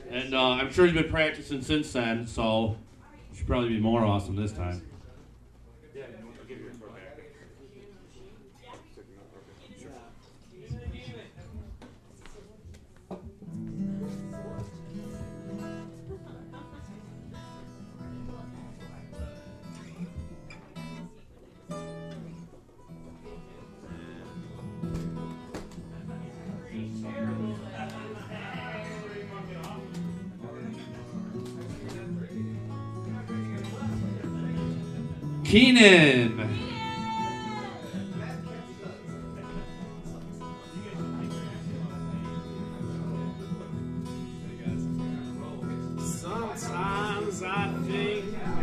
And I'm sure he's been practicing since then, so it should probably be more awesome this time. Keenan. Sometimes I think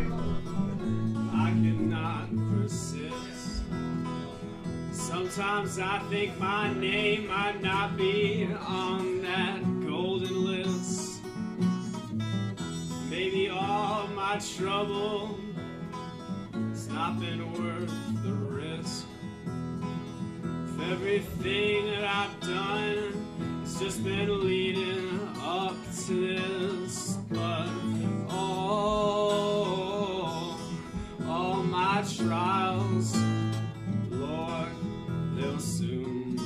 I cannot persist. Sometimes I think my name might not be on that golden list. Maybe all my trouble it's not been worth the risk. If everything that I've done has just been leading up to this, but all my trials, Lord, they'll soon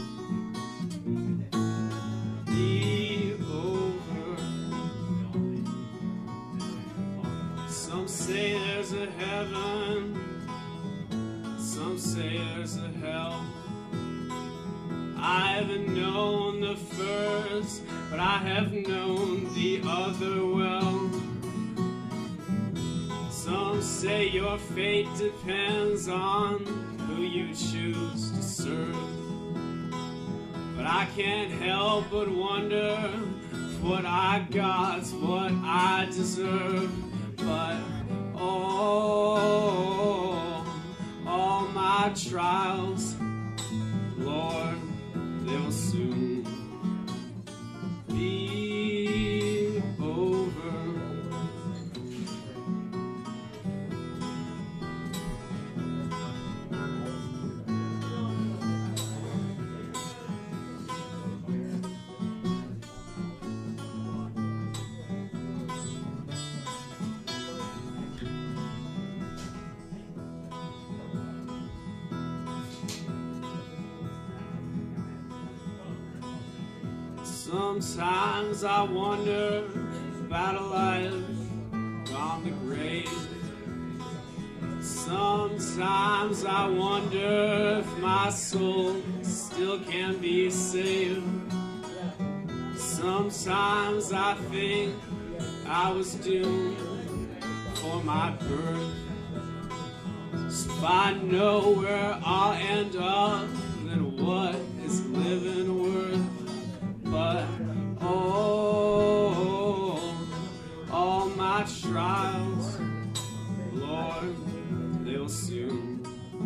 be over. Some say there's a heaven, some say there's a hell. I haven't known the first, but I have known the other well. Some say your fate depends on who you choose to serve, but I can't help but wonder if what I got's what I deserve. But all my trials, Lord, they'll soon be over. Sometimes I wonder about a life beyond the grave. Sometimes I wonder if my soul still can be saved. Sometimes I think I was doomed for my birth. So if I know where I'll end up, then what is living worth? But all my trials, Lord, they'll soon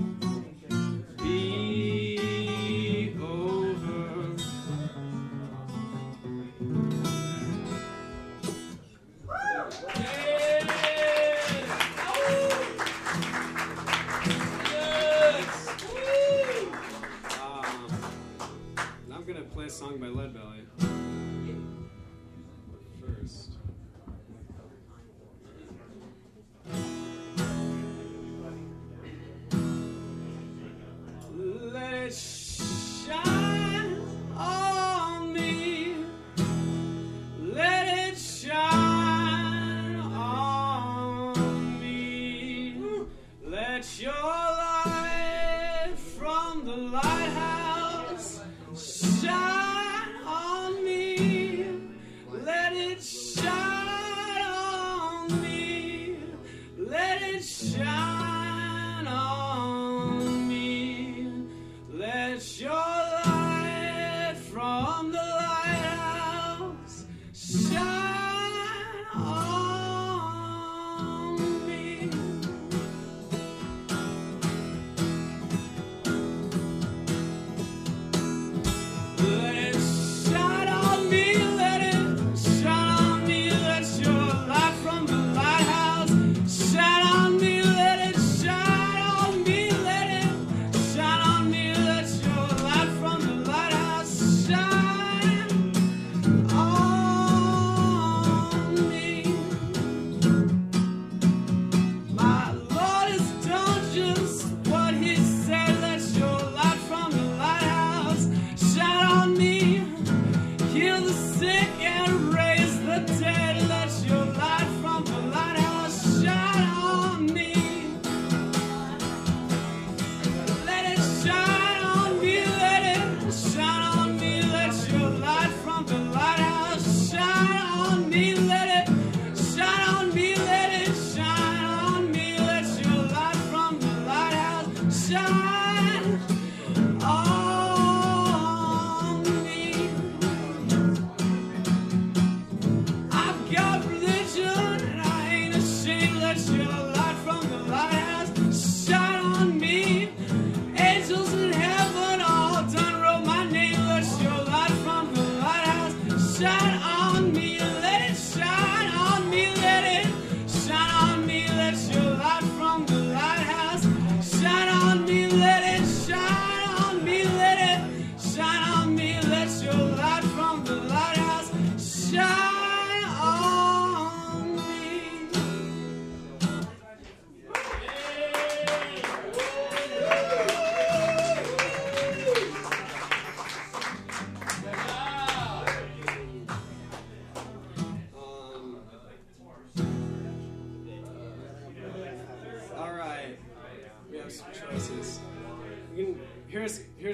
be over. I'm gonna play a song by Leadbelly.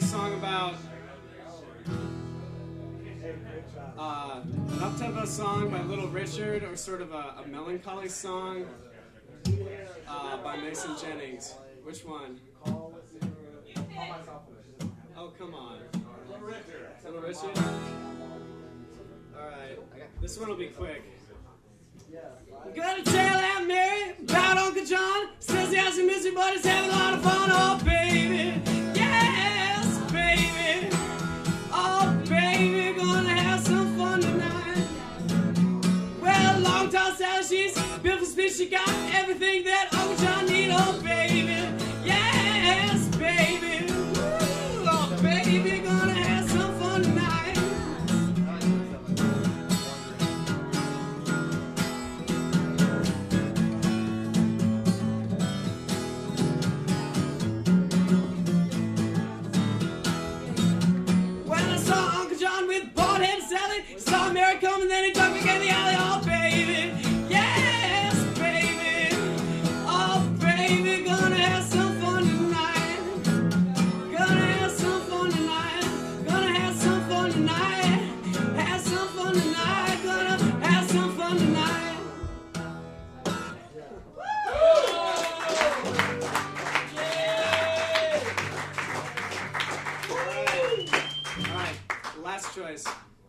song about an up-tempo song by Little Richard, or sort of a melancholy song by Mason Jennings. Which one? Oh, come on. Little Richard? Alright, this one will be quick. Got a tale Aunt Mary about Uncle John. Says he has some misery, but he's having a lot of fun. Oh, baby. Yes, baby. Oh, baby, gonna have some fun tonight. Well, long tall salad, she's built for speed. She got everything that Uncle John need. Oh, baby. Yes, baby. Ooh, oh, baby, gonna have some fun tonight. Saw Mary come and then he took me in the alley. Oh, baby, yes, baby. Oh, baby, gonna have some fun tonight. Gonna have some fun tonight. Gonna have some fun tonight. Have some fun tonight. Gonna have some fun tonight. All right, last choice.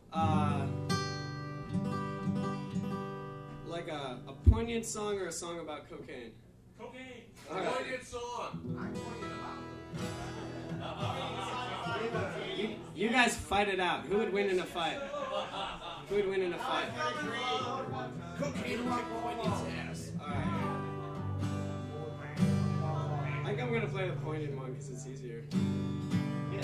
Like a poignant song or a song about cocaine? Cocaine. Right. Poignant song. You guys fight it out. Who would win in a fight? Who would win in a fight? Cocaine rock poignant ass. Alright. I think I'm gonna play the poignant one because it's easier. Yeah.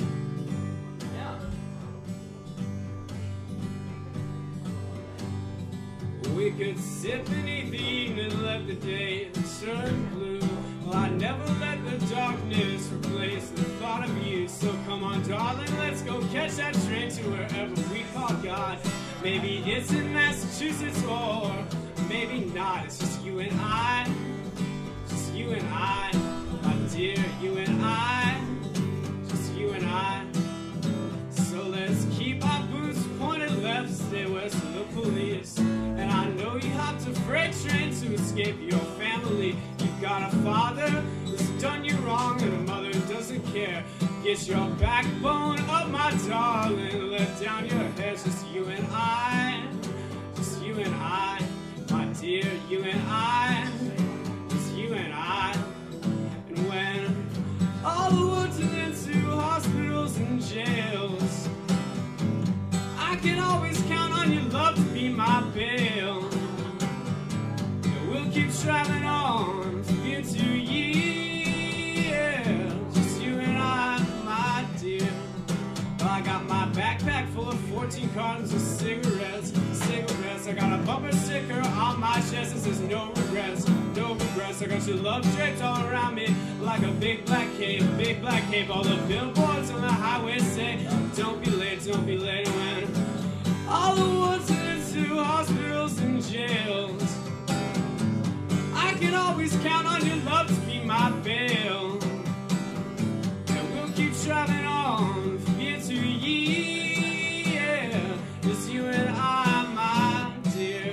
We could sit beneath the evening and let the day turn blue. Well, I never let the darkness replace the thought of you. So come on, darling, let's go catch that train to wherever we call God. Maybe it's in Massachusetts or maybe not. It's just you and I. Just you and I. My dear, you and I. Just you and I. So let's keep our boots pointed left, stay west of the police. And I know you hopped a freight train to escape your family. You've got a father who's done you wrong and a mother who doesn't care. Get your backbone up, my darling. Let down your head, just you and I. Just you and I. My dear, you and I. Just you and I. And when all the world turn into hospitals and jails, I can always count on your love to be my bail. And we'll keep traveling on from year to year. Just you and I, my dear. Well, I got my backpack full of 14 cartons of cigarettes. I got a bumper sticker on my chest that says no regrets, no regrets. I got your love draped all around me like a big black cape, big black cape. All the billboards on the highway say, don't be late when all the ones into hospitals and jails. I can always count on your love to be my bail. And we'll keep traveling on from year to year. It's you and I, my dear.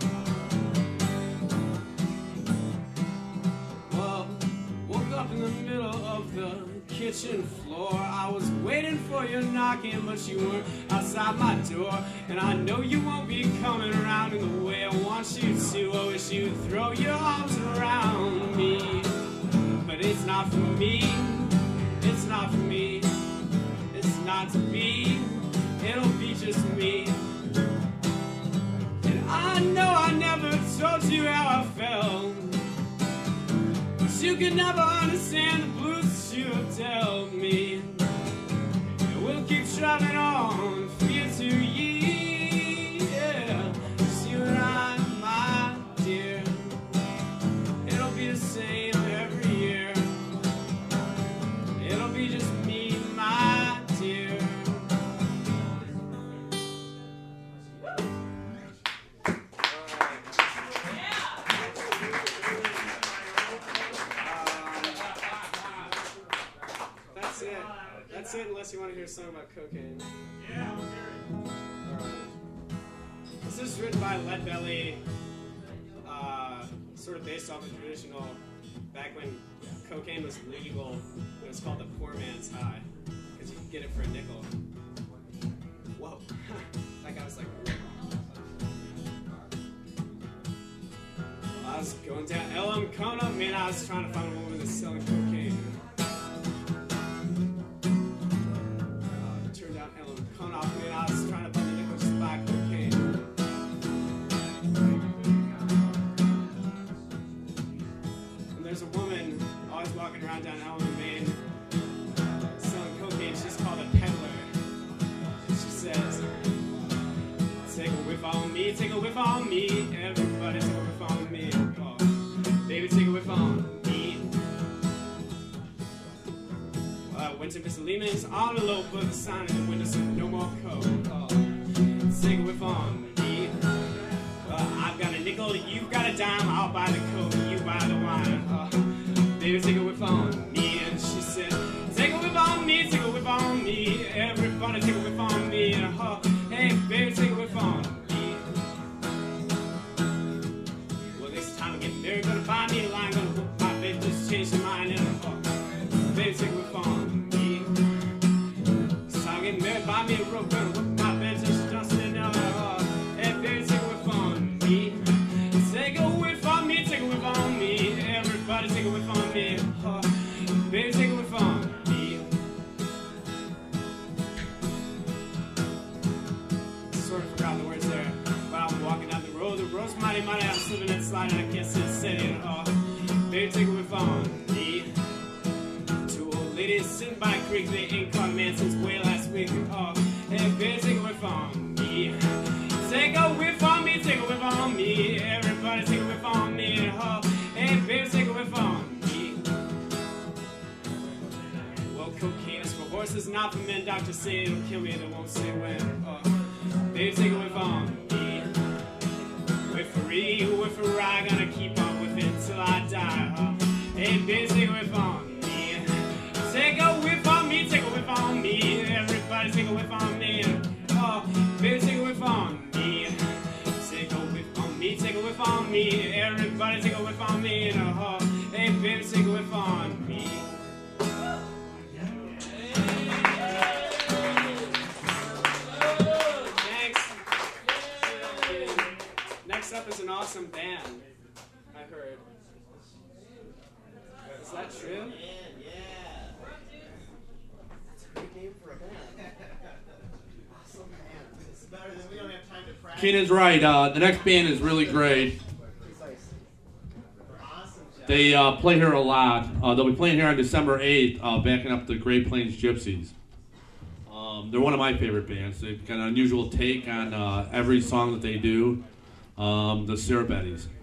Well, woke up in the middle of the kitchen floor. I was waiting for you knocking, but you weren't outside my door. And I know you won't be coming around in the way I want you to. I wish you'd throw your arms around me. But it's not for me. It's not for me. It's not to be. It'll be just me. And I know I never told you how I felt, but you could never understand the blues that you have dealt me. And we'll keep traveling on from year to year. Just you and I, my dear. It'll be the same every year. It'll be just me, my dear. That's it unless you a song about cocaine. Yeah, let's hear it. Alright. This is written by Leadbelly, sort of based off of traditional, back when cocaine was legal, it was called the poor man's high, because you could get it for a nickel. Whoa. That guy was like, I was going down LM Kona, man, I was trying to find a woman that's selling cocaine. Turned down LM Kona, man, I was trying to find a nickel just to buy cocaine. And there's a woman always walking around down Elm, Maine, selling cocaine. She's called a peddler. She says, take a whiff on me, take a whiff on me, everybody take a whiff on me. Oh, baby, take a whiff on me. Well, I went to Mr. Lehman's on the low, put the sign in the window, said no more coke. Oh, take a whiff on me. I've got a nickel, you've got a dime, I'll buy the coke, you buy the wine. Baby, take a whiff on me. And she said, take a whiff on me, take a whiff on me, everybody take a whiff on me. Hey, baby, take a whiff on me. Well, this time I get married, gonna buy me a line, gonna whip my baby, just change your mind. And baby, take a whiff on me. This time I get married, buy me a rope, gonna whip my baby, just sit down. Hey, baby, take a whiff on me. Take a whiff on me, take a whiff on me, everybody take a whiff on me. Baby, take a whiff on me. Sort of forgot the words there, but I'm walking down the road's mighty, I'm slipping and sliding, I can't sit steady. Baby, take a whiff on me. Two old ladies sitting by a creek, they ain't caught a man since way last week. Hey, baby, take a whiff on me. Take a whiff on me, take a whiff on me, everybody take a whiff on me. Hey, baby, take a whiff on me. Well, cocaine is for horses, not for men. Doctors say it'll kill me, they won't say when. Baby, take a whiff on me. Whiffery, gonna keep on with it till I die. Hey, baby, take a whiff on me. Take a whiff on me, take a whiff on me, everybody take a whiff on me. Baby, take a whiff on me. Take a whiff on me, take a whiff on me, everybody take a whiff on me. Hey, baby, take a whiff on me. Next up is an awesome band, I heard. Is that true? Yeah. That's a great name for a band. Awesome band. It's better than we don't have time to practice. Keenan's right. The next band is really great. Awesome, Jeff. They play here a lot. They'll be playing here on December 8th, backing up the Great Plains Gypsies. They're one of my favorite bands. They've got an unusual take on every song that they do. The Sarah Betties.